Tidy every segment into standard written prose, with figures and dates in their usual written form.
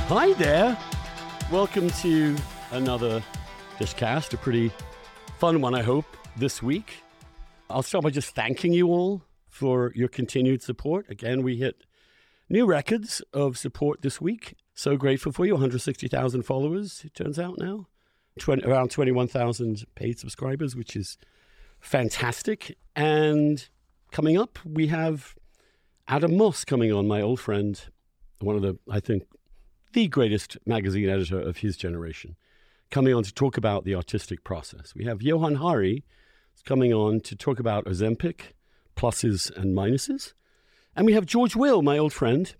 Hi there. Welcome to another Dishcast, a pretty fun one, I hope, this week. I'll start by just thanking you all for your continued support. Again, we hit new records of support this week. So grateful for you. 160,000 followers, it turns out now. Around 21,000 paid subscribers, which is fantastic. And coming up, we have Adam Moss coming on, my old friend, one of the, I think, the greatest magazine editor of his generation, coming on to talk about the artistic process. We have Johan Hari coming on to talk about Ozempic, pluses and minuses. And we have George Will, my old friend,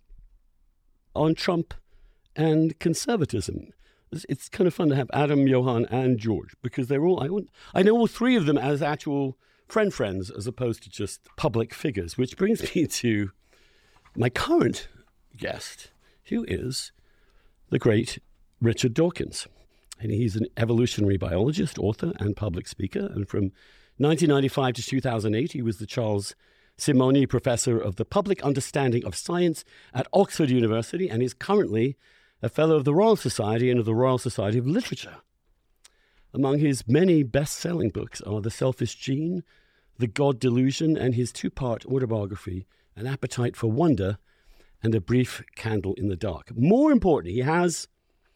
on Trump and conservatism. It's kind of fun to have Adam, Johan, and George, because they're all, I know all three of them as actual friends, as opposed to just public figures, which brings me to my current guest, who is the great Richard Dawkins. And he's an evolutionary biologist, author, and public speaker. And from 1995 to 2008, he was the Charles Simonyi Professor of the Public Understanding of Science at Oxford University, and is currently a Fellow of the Royal Society and of the Royal Society of Literature. Among his many best-selling books are The Selfish Gene, The God Delusion, and his two-part autobiography, An Appetite for Wonder, and A Brief Candle in the Dark. More importantly, he has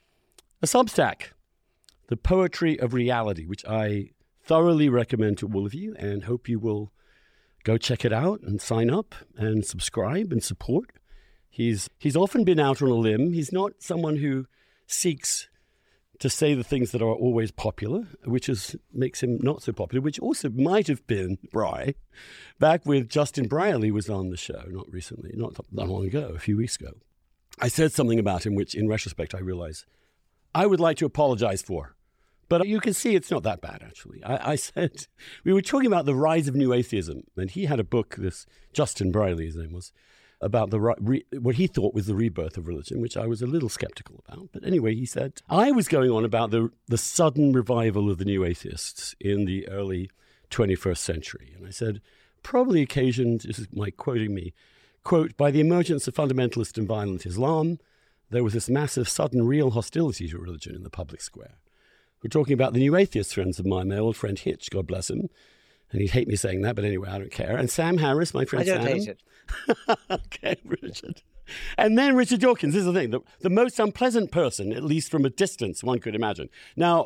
a Substack, The Poetry of Reality, which I thoroughly recommend to all of you and hope you will go check it out and sign up and subscribe and support. He's often been out on a limb. He's not someone who seeks to say the things that are always popular, which makes him not so popular, which also might have been Bry back with Justin Brierley was on the show, not recently, not that long ago, a few weeks ago. I said something about him, which in retrospect I realize I would like to apologize for. But you can see it's not that bad, actually. I said, we were talking about the rise of new atheism, and he had a book, this Justin Brierley, his name was, about what he thought was the rebirth of religion, which I was a little skeptical about. But anyway, he said, I was going on about the sudden revival of the new atheists in the early 21st century. And I said, probably occasioned, this is Mike quoting me, quote, by the emergence of fundamentalist and violent Islam, there was this massive, sudden, real hostility to religion in the public square. We're talking about the new atheist friends of mine, my old friend Hitch, God bless him. And he'd hate me saying that, but anyway, I don't care. And Sam Harris, my friend Sam. I don't hate it. Okay, Richard. And then Richard Dawkins, this is the thing, the most unpleasant person, at least from a distance, one could imagine. Now,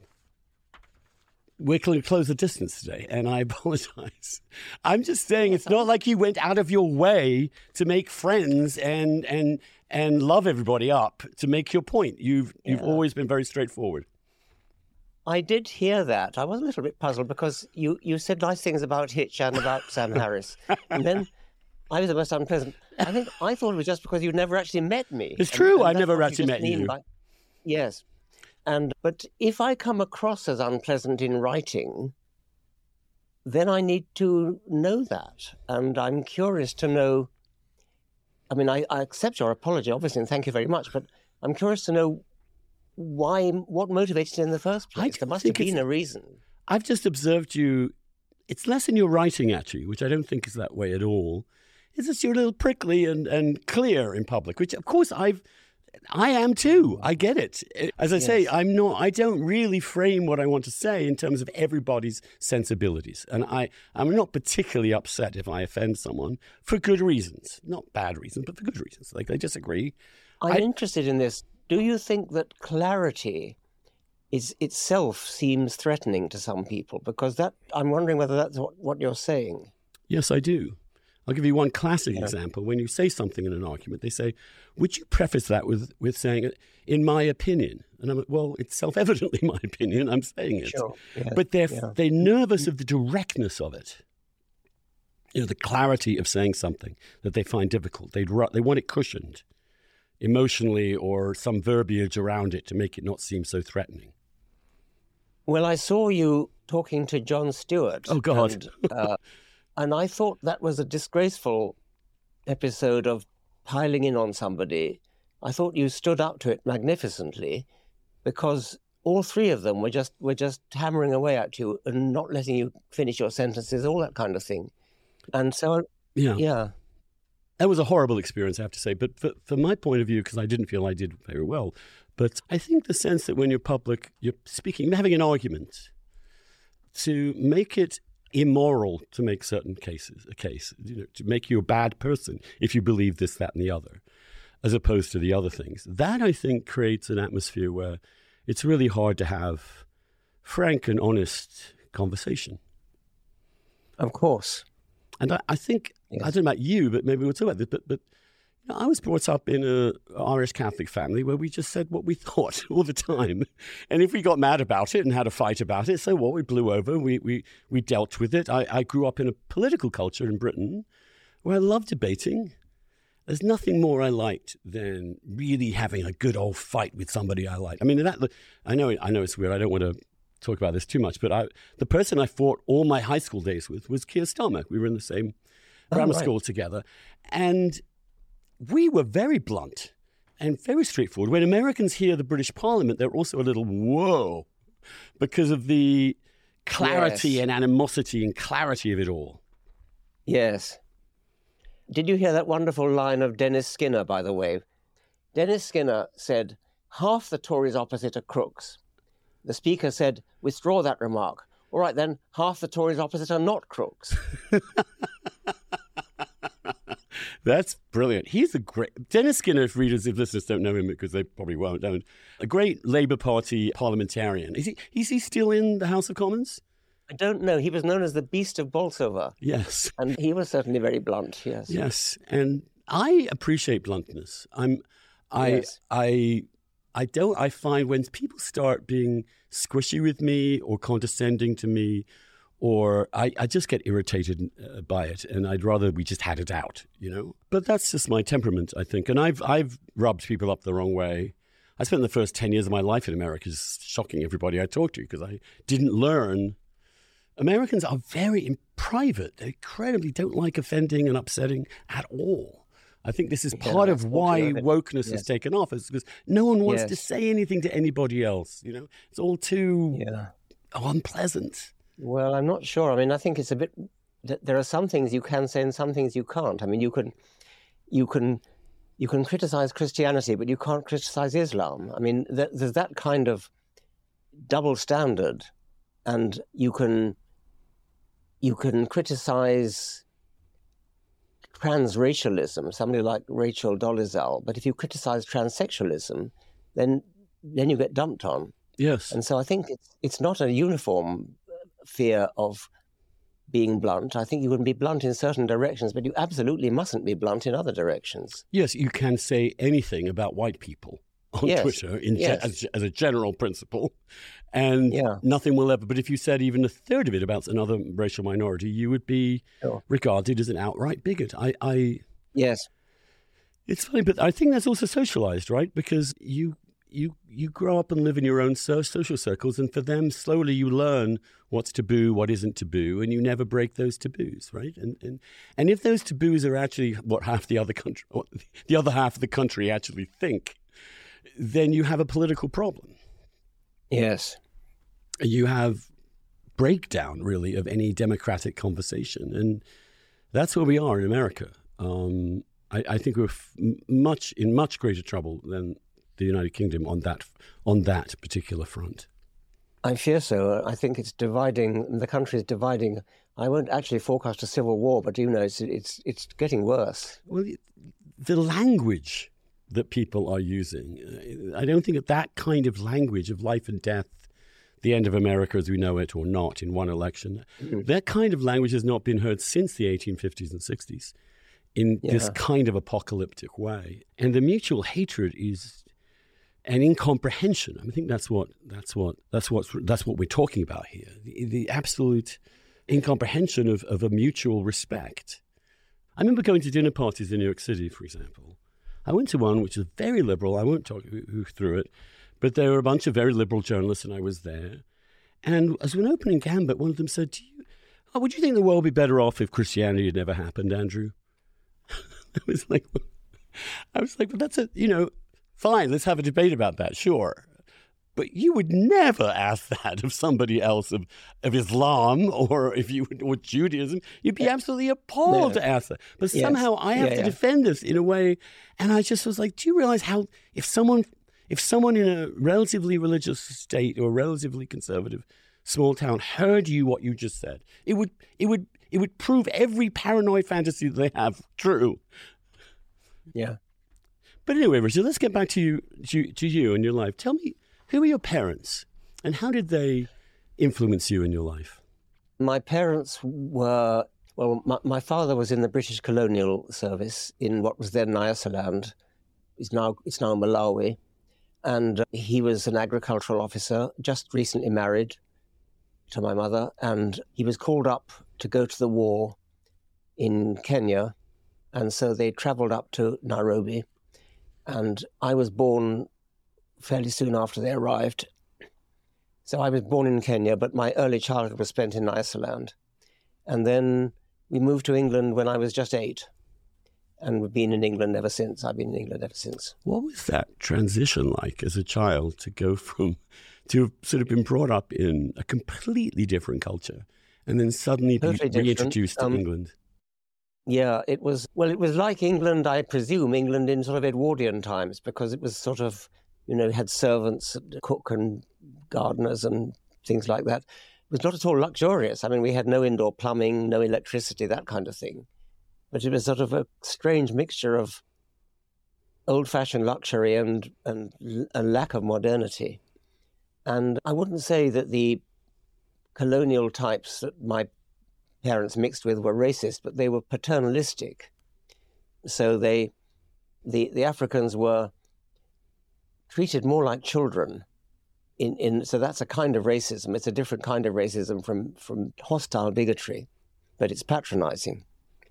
we're going to close the distance today, and I apologize. I'm just saying it's not like you went out of your way to make friends and love everybody up to make your point. You've always been very straightforward. I did hear that. I was a little bit puzzled because you said nice things about Hitch and about Sam Harris. And then I was the most unpleasant. I thought it was just because you'd never actually met me. It's true. I've never actually met you. Yes. But if I come across as unpleasant in writing, then I need to know that. And I'm curious to know. I mean, I accept your apology, obviously, and thank you very much. But I'm curious to know what motivated it in the first place. There must have been a reason. I've just observed you. It's less in your writing, actually, which I don't think is that way at all. It's just you're a little prickly and clear in public, which, of course, I am too. I get it. As I say, I don't really frame what I want to say in terms of everybody's sensibilities. And I'm not particularly upset if I offend someone for good reasons. Not bad reasons, but for good reasons. Like, I disagree. I'm interested in this. Do you think that clarity itself seems threatening to some people? Because I'm wondering whether that's what you're saying. Yes, I do. I'll give you one classic example. When you say something in an argument, they say, would you preface that with saying, in my opinion? And I'm like, well, it's self-evidently my opinion. I'm saying it. Sure. Yes. But they're nervous of the directness of it. You know, the clarity of saying something that they find difficult. They want it cushioned emotionally or some verbiage around it to make it not seem so threatening. Well, I saw you talking to Jon Stewart. Oh, God. And I thought that was a disgraceful episode of piling in on somebody. I thought you stood up to it magnificently because all three of them were just hammering away at you and not letting you finish your sentences, all that kind of thing. And so, yeah. That was a horrible experience, I have to say. But from my point of view, because I didn't feel I did very well, but I think the sense that when you're public, you're speaking, having an argument, to make it immoral to make certain cases, to make you a bad person if you believe this, that, and the other, as opposed to the other things. That, I think, creates an atmosphere where it's really hard to have frank and honest conversation. Of course. And I think, yes. I don't know about you, but maybe we'll talk about this, but I was brought up in an Irish Catholic family where we just said what we thought all the time. And if we got mad about it and had a fight about it, so what? We blew over, we dealt with it. I grew up in a political culture in Britain where I loved debating. There's nothing more I liked than really having a good old fight with somebody I liked. I mean, I know it's weird. I don't want to talk about this too much, but the person I fought all my high school days with was Keir Starmer. We were in the same grammar school together. And we were very blunt and very straightforward. When Americans hear the British Parliament, they're also a little, whoa, because of the clarity and animosity and clarity of it all. Yes. Did you hear that wonderful line of Dennis Skinner, by the way? Dennis Skinner said, half the Tories opposite are crooks. The Speaker said, withdraw that remark. All right, then, half the Tories opposite are not crooks. That's brilliant. He's a great... Dennis Skinner, if listeners don't know him, because they probably won't, a great Labour Party parliamentarian. Is he still in the House of Commons? I don't know. He was known as the Beast of Bolsover. Yes. And he was certainly very blunt, yes. Yes, and I appreciate bluntness. I find when people start being squishy with me or condescending to me, or I just get irritated by it, and I'd rather we just had it out, But that's just my temperament, I think. And I've rubbed people up the wrong way. I spent the first 10 years of my life in America just shocking everybody I talked to because I didn't learn. Americans are very private. They incredibly don't like offending and upsetting at all. I think this is part of why wokeness has taken off, is because no one wants to say anything to anybody else. It's all too unpleasant. Well, I'm not sure. I mean, I think it's a bit. There are some things you can say and some things you can't. I mean, you can criticize Christianity, but you can't criticize Islam. I mean, there's that kind of double standard, and you can criticize transracialism, somebody like Rachel Dolezal, but if you criticize transsexualism, then you get dumped on. Yes. And so I think it's not a uniform fear of being blunt. I think you can be blunt in certain directions, but you absolutely mustn't be blunt in other directions. Yes, you can say anything about white people on Twitter as a general principle, and nothing will ever. But if you said even a third of it about another racial minority, you would be regarded as an outright bigot. Yes. It's funny, but I think that's also socialized, right? Because you grow up and live in your own social circles, and for them, slowly you learn what's taboo, what isn't taboo, and you never break those taboos, right? And if those taboos are actually what the other half of the country actually think, then you have a political problem. Yes. You have breakdown, really, of any democratic conversation, and that's where we are in America. I think we're in much greater trouble than the United Kingdom on that particular front. I fear so. I think it's dividing. The country is dividing. I won't actually forecast a civil war, but it's getting worse. Well, the language that people are using, I don't think that kind of language of life and death, the end of America as we know it or not in one election, that kind of language has not been heard since the 1850s and 60s in this kind of apocalyptic way. And the mutual hatred is an incomprehension. I think that's what we're talking about here. The absolute incomprehension of a mutual respect. I remember going to dinner parties in New York City, for example. I went to one which was very liberal. I won't talk who threw it, but there were a bunch of very liberal journalists, and I was there. And as an opening gambit, one of them said to you, would you think the world would be better off if Christianity had never happened, Andrew? I was like, but that's fine, let's have a debate about that, sure. But you would never ask that of somebody else of Islam or or Judaism. You'd be absolutely appalled to ask that. But somehow I have to defend this in a way. And I just was like, do you realize how if someone in a relatively religious state or relatively conservative small town heard what you just said, it would prove every paranoid fantasy that they have true. Yeah. But anyway, Richard, let's get back to you and your life. Tell me, who were your parents and how did they influence you in your life? My parents were, my father was in the British colonial service in what was then Nyasaland. It's now Malawi. And he was an agricultural officer, just recently married to my mother. And he was called up to go to the war in Kenya. And so they traveled up to Nairobi. And I was born fairly soon after they arrived. So I was born in Kenya, but my early childhood was spent in Nyasaland. And then we moved to England when I was just 8. And we've been in England ever since. I've been in England ever since. What was that transition like as a child to go from, to have sort of been brought up in a completely different culture and then suddenly be reintroduced to England? Yeah, it was like England, I presume, England in sort of Edwardian times, because it was sort of, had servants, cook and gardeners and things like that. It was not at all luxurious. I mean, we had no indoor plumbing, no electricity, that kind of thing. But it was sort of a strange mixture of old-fashioned luxury and a lack of modernity. And I wouldn't say that the colonial types that my parents mixed with were racist, but they were paternalistic. So the Africans were treated more like children. So that's a kind of racism. It's a different kind of racism from hostile bigotry, but it's patronizing.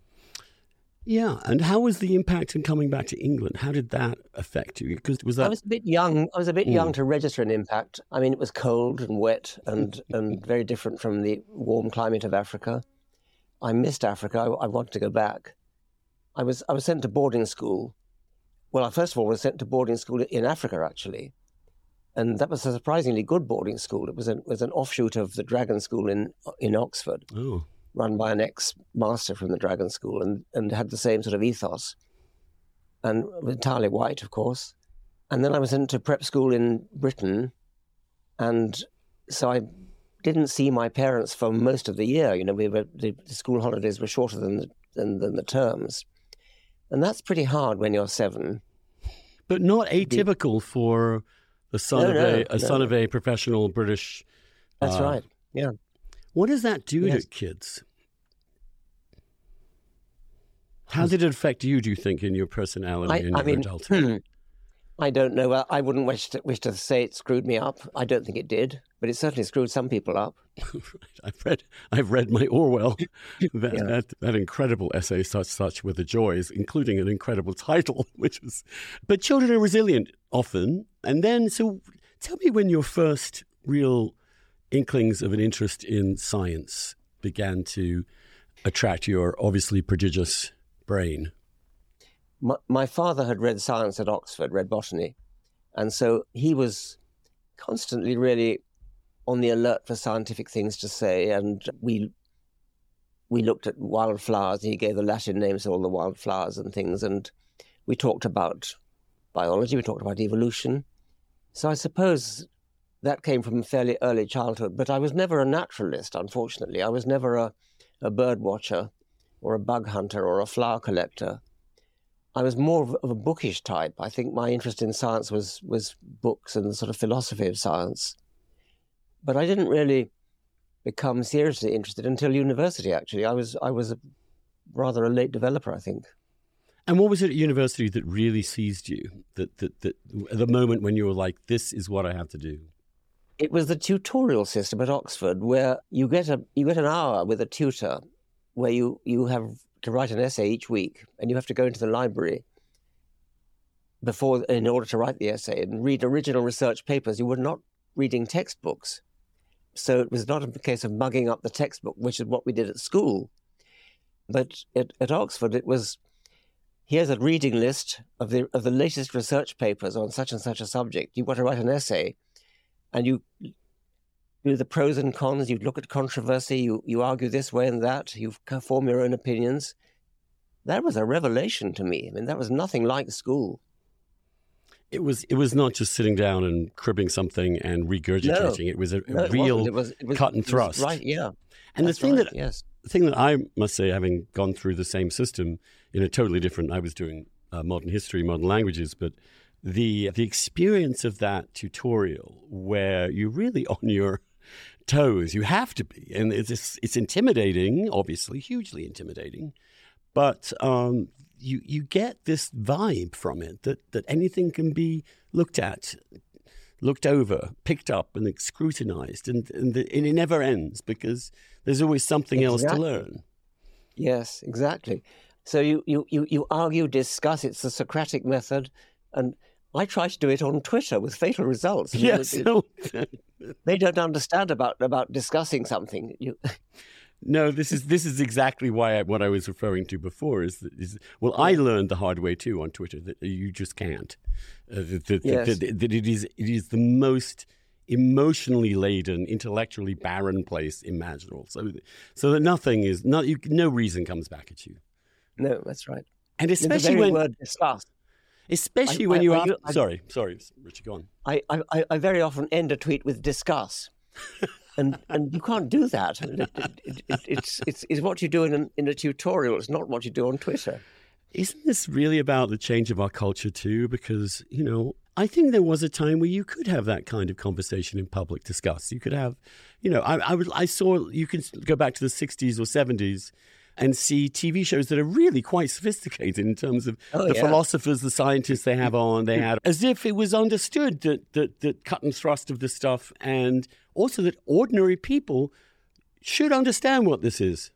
Yeah, and how was the impact in coming back to England? How did that affect you? Because I was a bit young. I was a bit young to register an impact. I mean, it was cold and wet and very different from the warm climate of Africa. I missed Africa. I wanted to go back. I was sent to boarding school. Well, I first of all was sent to boarding school in Africa, actually, and that was a surprisingly good boarding school. It was an offshoot of the Dragon School in Oxford. Oh. Run by an ex-master from the Dragon School and had the same sort of ethos, and entirely white, of course. And then I was into prep school in Britain, and so I didn't see my parents for most of the year. The school holidays were shorter than the terms, and that's pretty hard when you're 7. But not atypical for the son of a professional British. That's right. Yeah. What does that do to kids? How did it affect you, do you think, in your personality and your adulthood? I don't know. I wouldn't wish to say it screwed me up. I don't think it did, but it certainly screwed some people up. I've read my Orwell, that incredible essay, such were the joys, including an incredible title, but children are resilient often. And then, so tell me when your first real inklings of an interest in science began to attract your obviously prodigious brain. My father had read science at Oxford, read botany, and so he was constantly really on the alert for scientific things to say, and we looked at wildflowers, and he gave the Latin names of all the wildflowers and things, and we talked about biology, we talked about evolution. So I suppose that came from fairly early childhood, but I was never a naturalist, unfortunately. I was never a bird watcher or a bug hunter or a flower collector. I was more of a bookish type. I think my interest in science was books and the sort of philosophy of science. But I didn't really become seriously interested until university, actually. I was rather a late developer, I think. And what was it at university that really seized you, that the moment when you were like, this is what I have to do? It was the tutorial system at Oxford, where you get an hour with a tutor, where you have to write an essay each week, and you have to go into the library in order to write the essay and read original research papers. You were not reading textbooks, so it was not a case of mugging up the textbook, which is what we did at school. But at Oxford, it was, here's a reading list of the latest research papers on such and such a subject. You've got to write an essay. and you do the pros and cons, you look at controversy, you argue this way and that, you form your own opinions. That was a revelation to me. I mean, that was nothing like school. It was not just sitting down and cribbing something and regurgitating. No. It was a No, real it was cut and thrust. Right, yeah. And the thing that I must say, having gone through the same system in a totally different, I was doing modern history, modern languages, but the experience of that tutorial where you're really on your toes, you have to be, and it's intimidating, obviously, hugely intimidating, but you get this vibe from it that anything can be looked at, looked over, picked up, and scrutinized, and it never ends because there's always something else to learn. Yes, exactly. So you argue, discuss. It's the Socratic method, and I try to do it on Twitter with fatal results. Yes, they don't understand about discussing something. No, this is exactly why what I was referring to before is I learned the hard way too on Twitter that you just can't. That it is the most emotionally laden, intellectually barren place imaginable. So that no reason comes back at you. No, that's right. And especially the very word discuss. Especially when you are sorry, Richard, go on. I very often end a tweet with discuss. And you can't do that. It's what you do in a tutorial. It's not what you do on Twitter. Isn't this really about the change of our culture too? Because, I think there was a time where you could have that kind of conversation in public, discuss. You could have, I saw, you can go back to the 60s or 70s and see TV shows that are really quite sophisticated in terms of philosophers, the scientists they have on, they had, as if it was understood that cut and thrust of this stuff, and also that ordinary people should understand what this is.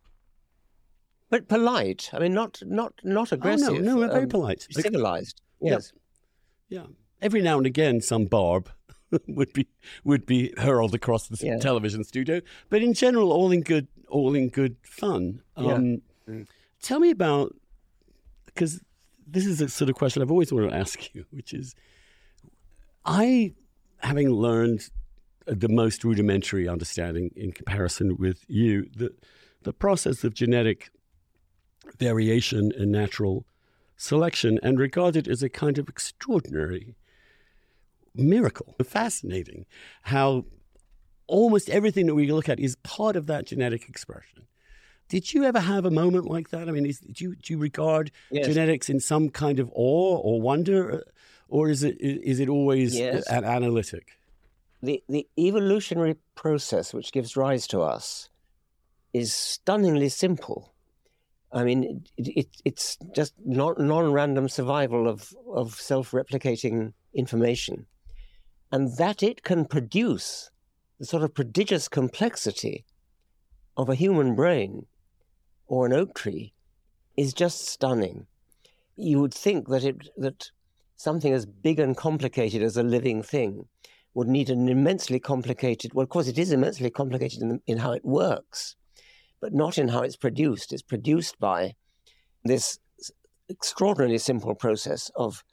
But polite. I mean, not aggressive. Oh, no, very polite. Civilized. Yes. Yeah. Every now and again, some barb would be hurled across the television studio, but in general, all in good fun. Tell me about, because this is a sort of question I've always wanted to ask you, which is, having learned the most rudimentary understanding in comparison with you, the process of genetic variation and natural selection, and regarded as a kind of extraordinary miracle. Fascinating how almost everything that we look at is part of that genetic expression. Did you ever have a moment like that? I mean, do you regard genetics in some kind of awe or wonder, or is it always analytic? The evolutionary process which gives rise to us is stunningly simple. I mean, it's just non-random survival of self-replicating information. And that it can produce the sort of prodigious complexity of a human brain or an oak tree is just stunning. You would think that something as big and complicated as a living thing would need an immensely complicated, well, of course it is immensely complicated in how it works, but not in how it's produced. It's produced by this extraordinarily simple process of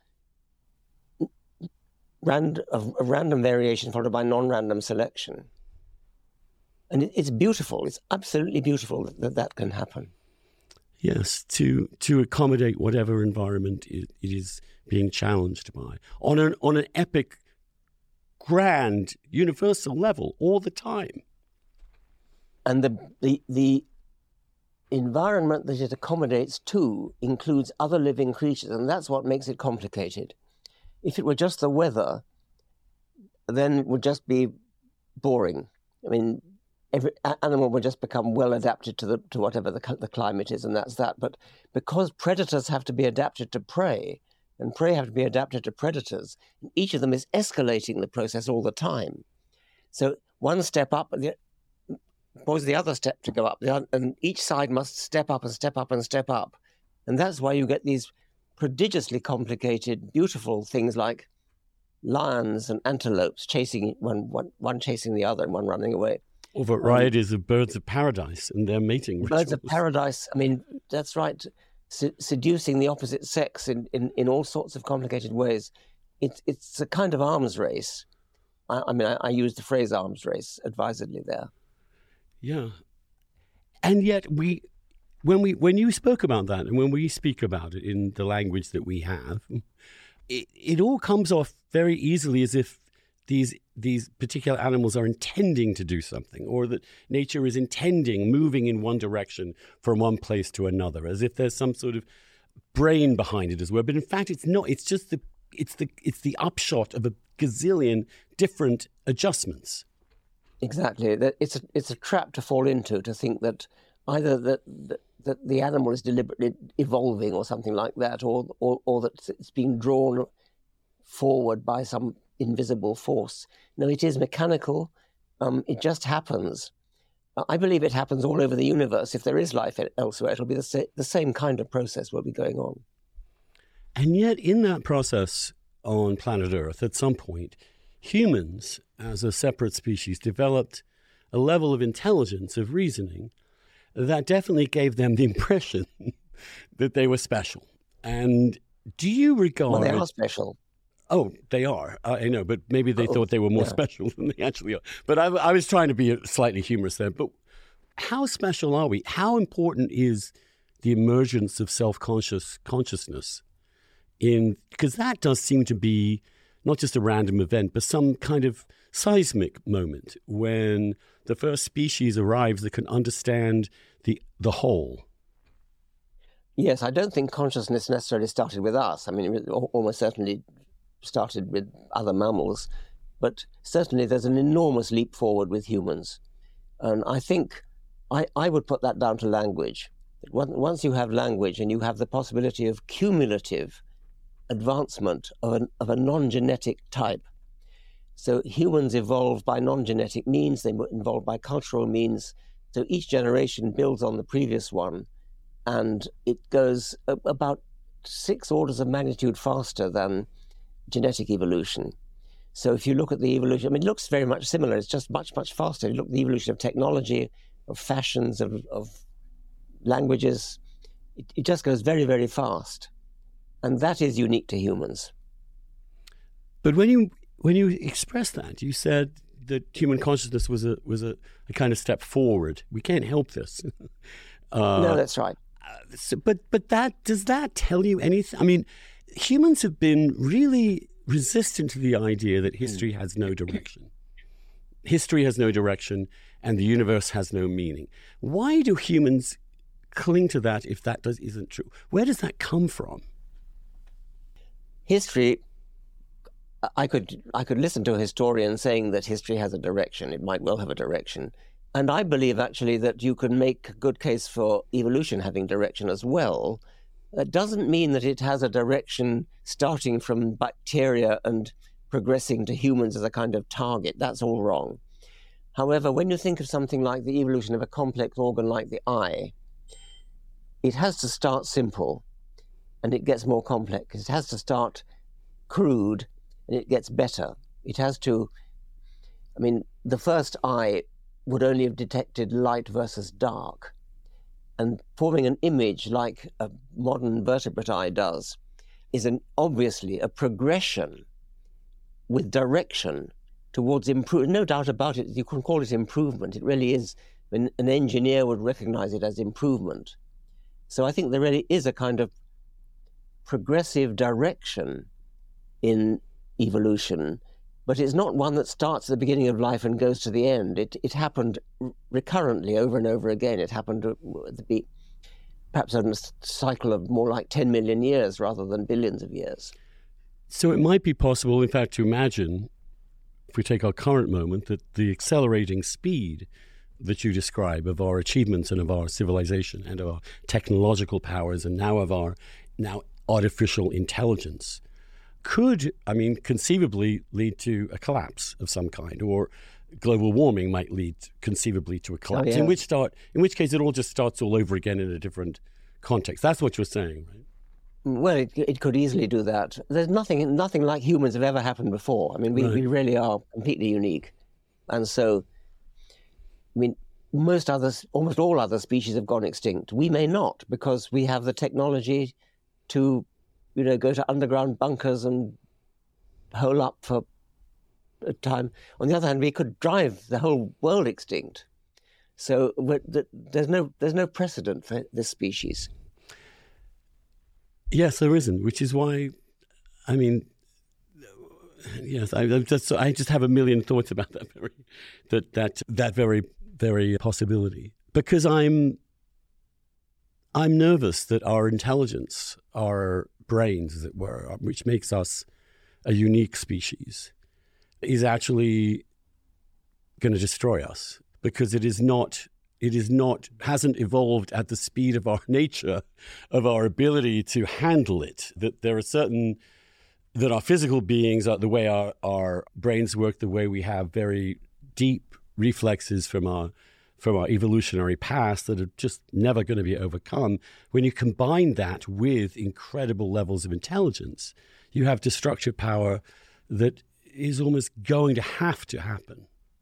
random variation followed by non-random selection. And it's beautiful. It's absolutely beautiful that can happen. Yes, to accommodate whatever environment it is being challenged by on an epic, grand, universal level all the time. And the environment that it accommodates to includes other living creatures, and that's what makes it complicated. If it were just the weather, then it would just be boring. I mean, every animal would just become well adapted to whatever the climate is, and that's that. But because predators have to be adapted to prey, and prey have to be adapted to predators, each of them is escalating the process all the time. So one step up, was the other step to go up, and each side must step up and step up and step up. And that's why you get these prodigiously complicated, beautiful things like lions and antelopes chasing one chasing the other and one running away. Or varieties of birds of paradise and their mating rituals. Birds of paradise, I mean, that's right. Seducing the opposite sex in all sorts of complicated ways. It's a kind of arms race. I use the phrase arms race advisedly there. Yeah. And yet when you spoke about that, and when we speak about it in the language that we have, it all comes off very easily as if these particular animals are intending to do something, or that nature is moving in one direction from one place to another, as if there's some sort of brain behind it as well. But in fact, it's not. It's just it's the upshot of a gazillion different adjustments. Exactly. It's a trap to fall into, to think that either that the animal is deliberately evolving or something like that, or that it's being drawn forward by some invisible force. No, it is mechanical. It just happens. I believe it happens all over the universe. If there is life elsewhere, it'll be the same kind of process will be going on. And yet, in that process on planet Earth, at some point, humans, as a separate species, developed a level of intelligence, of reasoning, that definitely gave them the impression that they were special. And do you regard... Well, they are special. Oh, they are. I know, but maybe they thought they were more special than they actually are. But I was trying to be slightly humorous there. But how special are we? How important is the emergence of consciousness because that does seem to be not just a random event, but some kind of seismic moment when the first species arrives that can understand the whole. Yes, I don't think consciousness necessarily started with us. I mean, it almost certainly started with other mammals, but certainly there's an enormous leap forward with humans. And I think I would put that down to language. Once you have language and you have the possibility of cumulative advancement of a non-genetic type. So humans evolved by non-genetic means, they were evolved by cultural means. So each generation builds on the previous one, and it goes about 6 orders of magnitude faster than genetic evolution. So if you look at the evolution, I mean, it looks very much similar. It's just much, much faster. You look at the evolution of technology, of fashions, of languages. It just goes very, very fast. And that is unique to humans. But when you expressed that, you said that human consciousness was a kind of step forward. We can't help this. No, that's right. But does that tell you anything? I mean, humans have been really resistant to the idea that history has no direction. History has no direction, and the universe has no meaning. Why do humans cling to that if that isn't true? Where does that come from? History, I could listen to a historian saying that history has a direction. It might well have a direction. And I believe actually that you can make a good case for evolution having direction as well. That doesn't mean that it has a direction starting from bacteria and progressing to humans as a kind of target. That's all wrong. However, when you think of something like the evolution of a complex organ like the eye, it has to start simple and it gets more complex. It has to start crude and it gets better. It has to, I mean, the first eye would only have detected light versus dark. And forming an image like a modern vertebrate eye does is obviously a progression with direction towards improvement. No doubt about it, you can call it improvement. It really is. An engineer would recognize it as improvement. So I think there really is a kind of progressive direction in evolution, but it's not one that starts at the beginning of life and goes to the end. It happened recurrently over and over again. It happened perhaps on a cycle of more like 10 million years rather than billions of years. So it might be possible, in fact, to imagine, if we take our current moment, that the accelerating speed that you describe of our achievements and of our civilization and of our technological powers and now of our artificial intelligence could, I mean, conceivably lead to a collapse of some kind, or global warming might lead conceivably to a collapse. Oh, yeah. In which case it all just starts all over again in a different context. That's what you're saying, right? Well, it could easily do that. There's nothing like humans have ever happened before. I mean, we really are completely unique. And so, I mean, almost all other species have gone extinct. We may not, because we have the technology to, go to underground bunkers and hole up for time. On the other hand, we could drive the whole world extinct. So there's no precedent for this species. Yes, there isn't, which is why, I mean, yes, I just have a million thoughts about that very, very possibility. Because I'm nervous that our intelligence, our brains, as it were, which makes us a unique species, is actually going to destroy us, because it hasn't evolved at the speed of our nature, of our ability to handle it. That there are that our physical beings, are the way our brains work, the way we have very deep reflexes from our evolutionary past that are just never going to be overcome. When you combine that with incredible levels of intelligence, you have destructive power that is almost going to have to happen.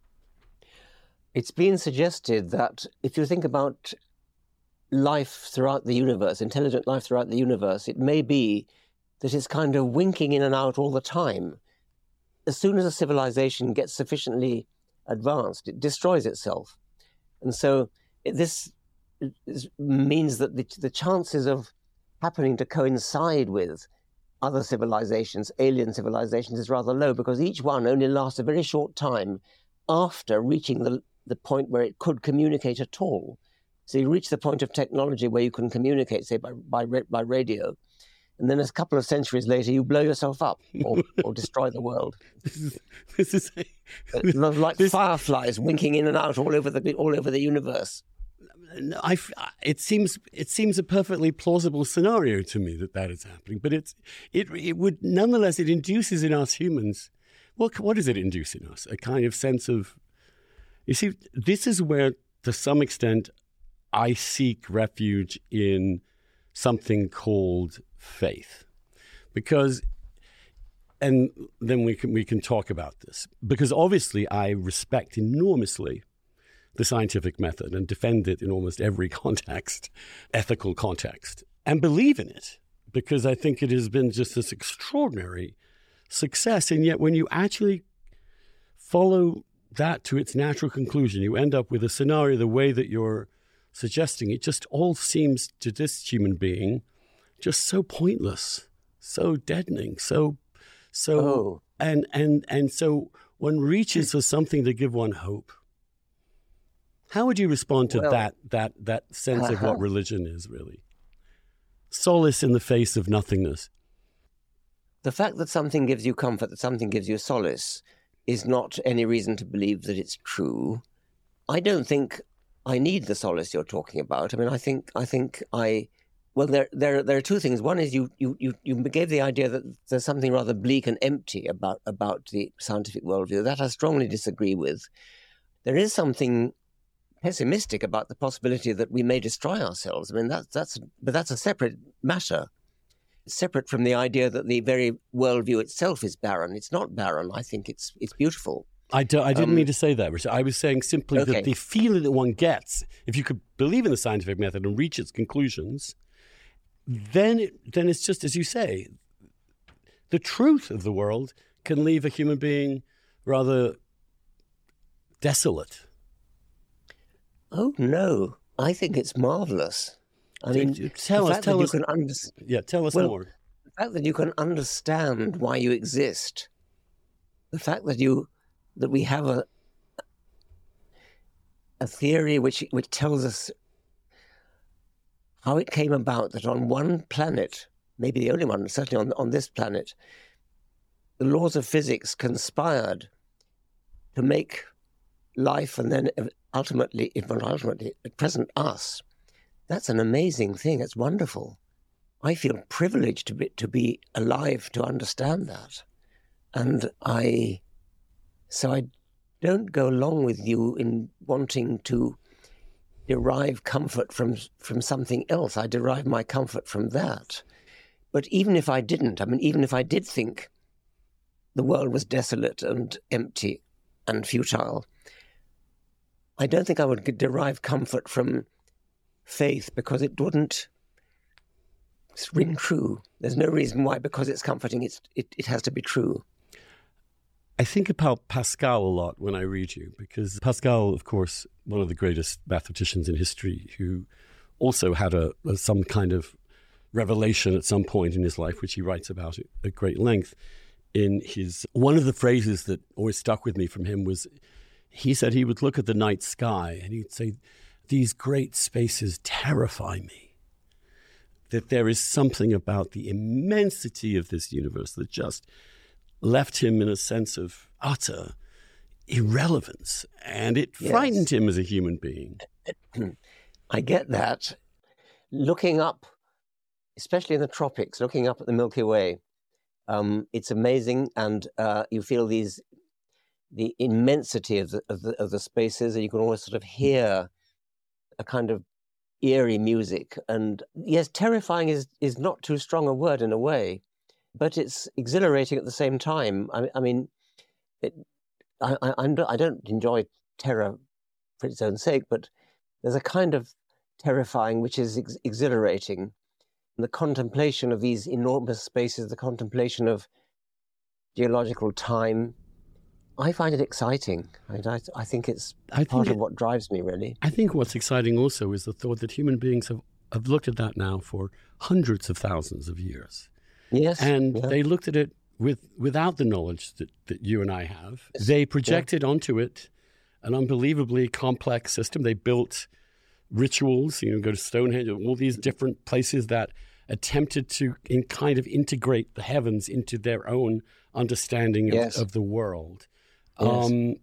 It's been suggested that if you think about life throughout the universe, intelligent life throughout the universe, it may be that it's kind of winking in and out all the time. As soon as a civilization gets sufficiently advanced, it destroys itself. And so this means that the chances of happening to coincide with other civilizations, alien civilizations, is rather low, because each one only lasts a very short time after reaching the point where it could communicate at all. So you reach the point of technology where you can communicate, say, by radio, and then a couple of centuries later, you blow yourself up or destroy the world. This is like fireflies winking in and out all over the universe. It seems a perfectly plausible scenario to me that is happening, but it would nonetheless, it induces in us humans. Well, what does it induce in us? A kind of sense of, you see, this is where, to some extent, I seek refuge in something called faith, because, and then we can talk about this, because obviously I respect enormously the scientific method and defend it in almost every context, ethical context, and believe in it, because I think it has been just this extraordinary success. And yet when you actually follow that to its natural conclusion, you end up with a scenario the way that you're suggesting. It just all seems to this human being just so pointless, so deadening, and so one reaches for something to give one hope. How would you respond to that sense of what religion is, really? Solace in the face of nothingness. The fact that something gives you comfort, that something gives you solace, is not any reason to believe that it's true. I don't think I need the solace you're talking about. I mean, I think well, there are two things. One is you gave the idea that there's something rather bleak and empty about the scientific worldview. That I strongly disagree with. There is something pessimistic about the possibility that we may destroy ourselves. I mean, that's a separate matter, separate from the idea that the very worldview itself is barren. It's not barren. I think it's beautiful. I didn't mean to say that, Richard. I was saying simply that the feeling that one gets, if you could believe in the scientific method and reach its conclusions, then it's just, as you say, the truth of the world can leave a human being rather desolate. Oh, no. I think it's marvelous. I mean, tell us more. The fact that you can understand why you exist, the fact that we have a theory which tells us how it came about that on one planet, maybe the only one, certainly on this planet, the laws of physics conspired to make life, and then ultimately, if not ultimately, at present us. That's an amazing thing. It's wonderful. I feel privileged to be alive to understand that. And I don't go along with you in wanting to derive comfort from something else. I derive my comfort from that. But even if I didn't, I mean, even if I did think the world was desolate and empty and futile, I don't think I would derive comfort from faith, because it wouldn't ring true. There's no reason why, because it's comforting, it has to be true. I think about Pascal a lot when I read you, because Pascal, of course, one of the greatest mathematicians in history, who also had some kind of revelation at some point in his life, which he writes about at great length. One of the phrases that always stuck with me from him was, he said he would look at the night sky and he'd say, "These great spaces terrify me." That there is something about the immensity of this universe that just left him in a sense of utter irrelevance, and it frightened him as a human being. I get that. Looking up, especially in the tropics, looking up at the Milky Way, it's amazing, and you feel the immensity of the spaces, and you can always sort of hear a kind of eerie music. And yes, terrifying is not too strong a word in a way, but it's exhilarating at the same time. I mean, I don't enjoy terror for its own sake, but there's a kind of terrifying which is exhilarating. And the contemplation of these enormous spaces, the contemplation of geological time, I find it exciting. I think it's part of what drives me, really. I think what's exciting also is the thought that human beings have looked at that now for hundreds of thousands of years. Yes. And they looked at it without the knowledge that you and I have. Yes. They projected onto it an unbelievably complex system. They built rituals, go to Stonehenge, all these different places that attempted to kind of integrate the heavens into their own understanding of the world. Yes.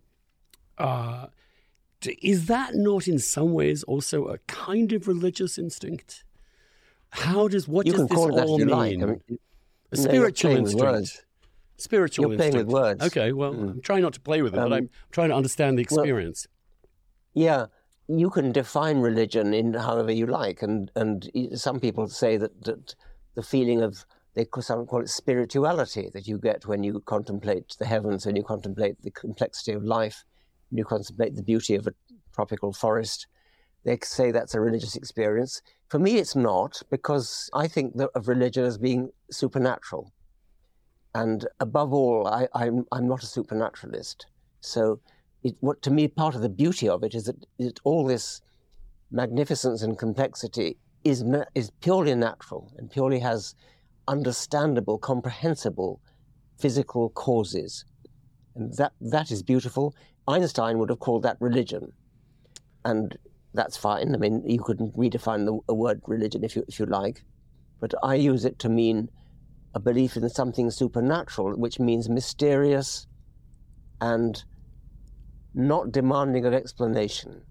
Is that not in some ways also a kind of religious instinct? What does this all mean? Like. I mean, a spiritual instinct. Spiritual instinct. You're playing with words. Okay, well, I'm trying not to play with it, but I'm trying to understand the experience. Well, you can define religion in however you like, and some people say that the feeling of, some call it spirituality, that you get when you contemplate the heavens, when you contemplate the complexity of life, when you contemplate the beauty of a tropical forest. They say that's a religious experience. For me, it's not, because I think of religion as being supernatural. And above all, I'm not a supernaturalist. So what to me, part of the beauty of it is that all this magnificence and complexity is purely natural and purely has understandable, comprehensible physical causes. And that is beautiful. Einstein would have called that religion. And that's fine. I mean, you could redefine a word religion if you like, but I use it to mean a belief in something supernatural, which means mysterious and not demanding of explanation.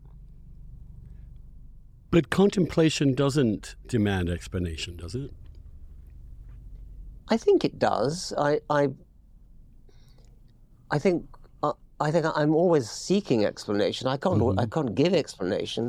But contemplation doesn't demand explanation, does it? I think it does. I think I'm always seeking explanation. I can't give explanation.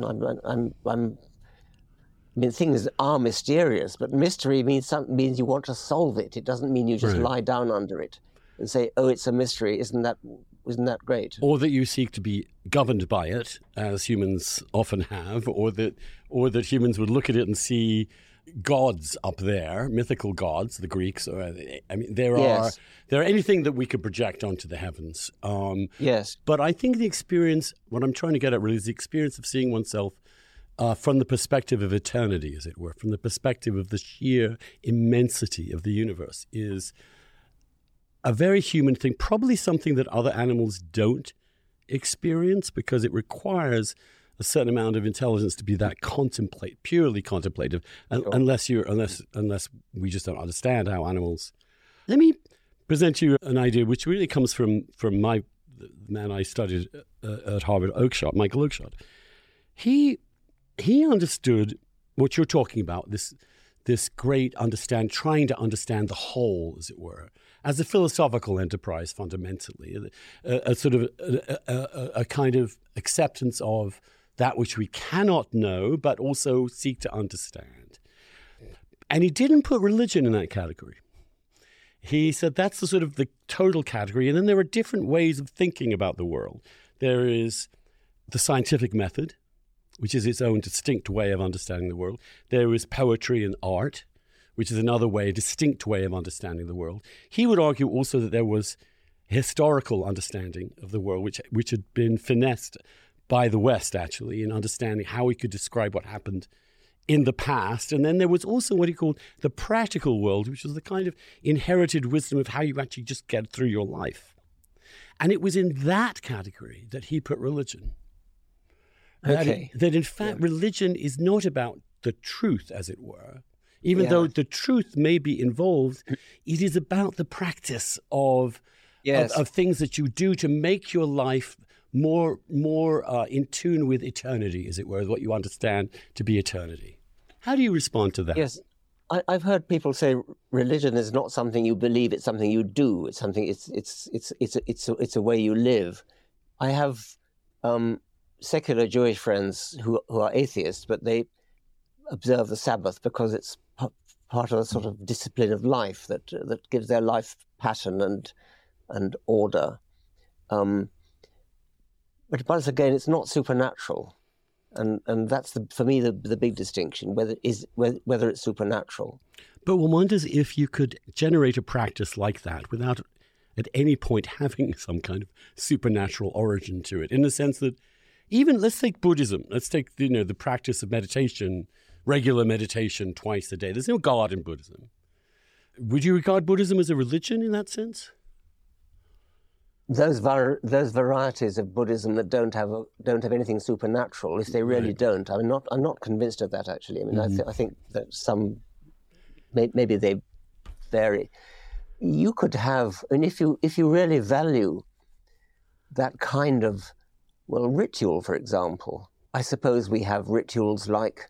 Things are mysterious, but mystery means you want to solve it. It doesn't mean you just lie down under it and say, "Oh, it's a mystery. Isn't that great?" Or that you seek to be governed by it, as humans often have, or that humans would look at it and see gods up there, mythical gods, the Greeks. There are anything that we could project onto the heavens. Yes. But I think the experience, what I'm trying to get at really, is the experience of seeing oneself from the perspective of eternity, as it were, from the perspective of the sheer immensity of the universe, is a very human thing, probably something that other animals don't experience, because it requires a certain amount of intelligence to be that purely contemplative, unless we just don't understand how animals. Let me present you an idea which really comes from the man I studied at Harvard, Michael Oakeshott. He understood what you're talking about, this great trying to understand the whole, as it were, as a philosophical enterprise fundamentally, a sort of a kind of acceptance of that which we cannot know, but also seek to understand. And he didn't put religion in that category. He said that's the sort of the total category, and then there are different ways of thinking about the world. There is the scientific method, which is its own distinct way of understanding the world. There is poetry and art, which is another way, a distinct way of understanding the world. He would argue also that there was historical understanding of the world, which had been finessed by the West, actually, in understanding how we could describe what happened in the past. And then there was also what he called the practical world, which was the kind of inherited wisdom of how you actually just get through your life. And it was in that category that he put religion. Okay. That in fact, religion is not about the truth, as it were. Even though the truth may be involved, it is about the practice of things that you do to make your life more in tune with eternity, as it were, what you understand to be eternity. How do you respond to that? Yes, I've heard people say religion is not something you believe; it's something you do. It's something. It's a way you live. I have secular Jewish friends who are atheists, but they observe the Sabbath because it's part of a sort of discipline of life that gives their life pattern and order. But again, it's not supernatural, and that's for me the big distinction, whether it's supernatural. But one wonders if you could generate a practice like that without at any point having some kind of supernatural origin to it, in the sense that even, let's take Buddhism, let's take the practice of meditation, regular meditation twice a day. There's no God in Buddhism. Would you regard Buddhism as a religion in that sense? Those varieties of Buddhism that don't have anything supernatural, if they really don't, I'm not convinced of that, actually. I mean, I think that some maybe they vary. You could have, and if you really value that kind of ritual, for example, I suppose we have rituals like,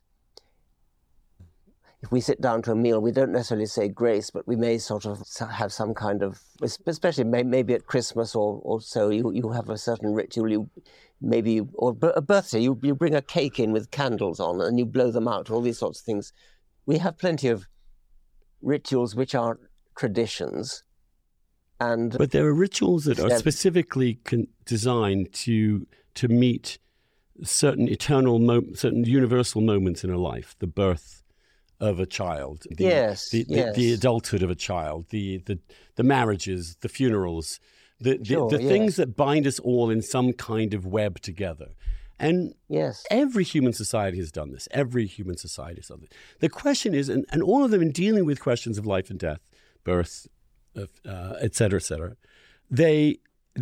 if we sit down to a meal, we don't necessarily say grace, but we may sort of have some kind of, especially maybe at Christmas or so, you have a certain ritual. Or a birthday, you bring a cake in with candles on and you blow them out, all these sorts of things. We have plenty of rituals which are traditions. But there are rituals that are specifically designed to meet certain certain universal moments in a life, the birth of a child, the adulthood of a child, the marriages, the funerals, the things that bind us all in some kind of web together. And every human society has done this. Every human society has done this. The question is, and all of them in dealing with questions of life and death, birth, et cetera, they've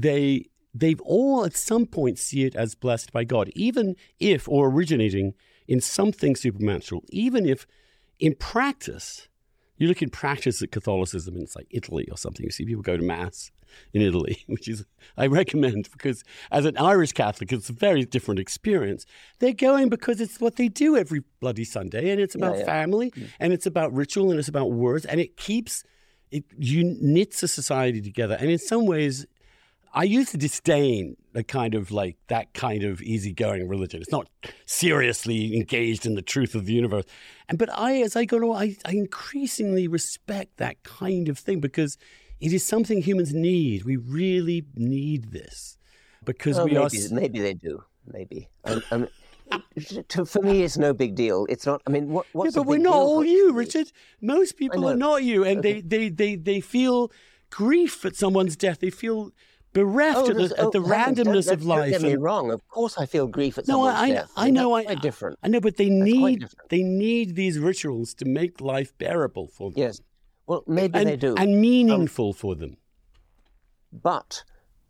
all at some point see it as blessed by God, even if, or originating in something supernatural, even if in practice, you look in practice at Catholicism in, like, Italy or something. You see people go to Mass in Italy, which is, I recommend, because as an Irish Catholic, it's a very different experience. They're going because it's what they do every bloody Sunday, and it's about family, and it's about ritual, and it's about words, and it knits a society together. And in some ways, I used to disdain that kind of easygoing religion. It's not seriously engaged in the truth of the universe. But as I go on, I increasingly respect that kind of thing, because it is something humans need. We really need this because maybe they do. Maybe. For me, it's no big deal. It's not. I mean, what's but we're not all you, Richard. Most people are not you, and they feel grief at someone's death. They feel bereft at the randomness of life. Don't get me wrong. Of course, I feel grief at someone's death. I know. That's quite different. I know, but they need these rituals to make life bearable for them. Yes. Well, maybe they do, and meaningful for them. But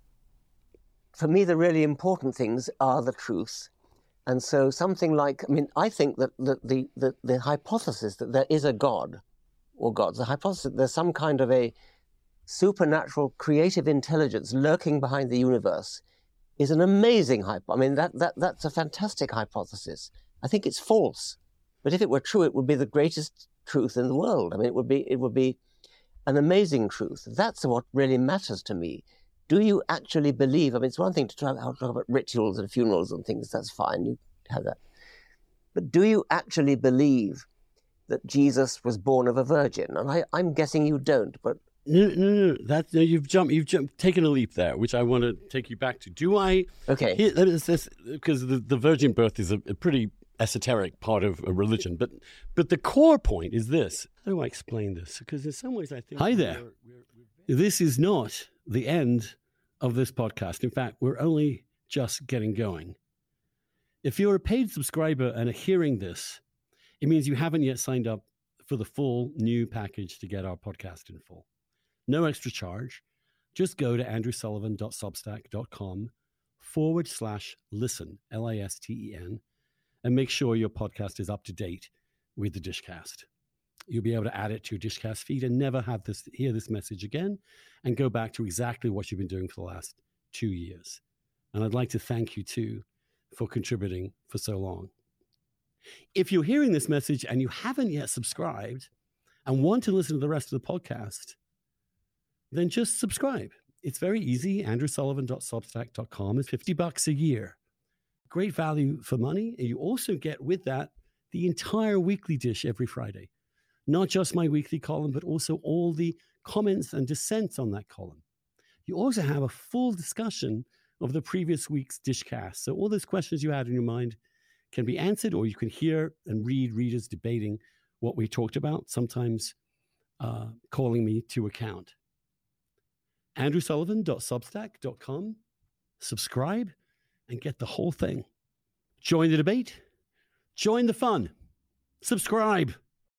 for me, the really important things are the truth. And so something like, I think that the hypothesis that there is a God, or gods, the hypothesis that there's some kind of a supernatural creative intelligence lurking behind the universe is an amazing that's a fantastic hypothesis. I think it's false. But if it were true, it would be the greatest truth in the world. It would be an amazing truth. That's what really matters to me. Do you actually believe? It's one thing to talk about rituals and funerals and things. That's fine. You have that. But do you actually believe that Jesus was born of a virgin? And I'm guessing you don't. But no. You've taken a leap there, which I want to take you back to. Do I? Okay. Because the virgin birth is a pretty esoteric part of a religion, but the core point is this. How do I explain this? Because in some ways, I think. Hi there. This is not the end of this podcast. In fact, we're only just getting going. If you're a paid subscriber and are hearing this, it means you haven't yet signed up for the full new package to get our podcast in full. No extra charge. Just go to andrewsullivan.substack.com/listen, LISTEN, and make sure your podcast is up to date with the Dishcast. You'll be able to add it to your Dishcast feed and never have hear this message again and go back to exactly what you've been doing for the last 2 years. And I'd like to thank you too for contributing for so long. If you're hearing this message and you haven't yet subscribed and want to listen to the rest of the podcast, then just subscribe. It's very easy. andrewsullivan.substack.com is $50 a year. Great value for money. And you also get with that the entire weekly dish every Friday. Not just my weekly column, but also all the comments and dissents on that column. You also have a full discussion of the previous week's Dishcast. So all those questions you had in your mind can be answered, or you can hear and read readers debating what we talked about, sometimes calling me to account. andrewsullivan.substack.com. Subscribe and get the whole thing. Join the debate. Join the fun. Subscribe.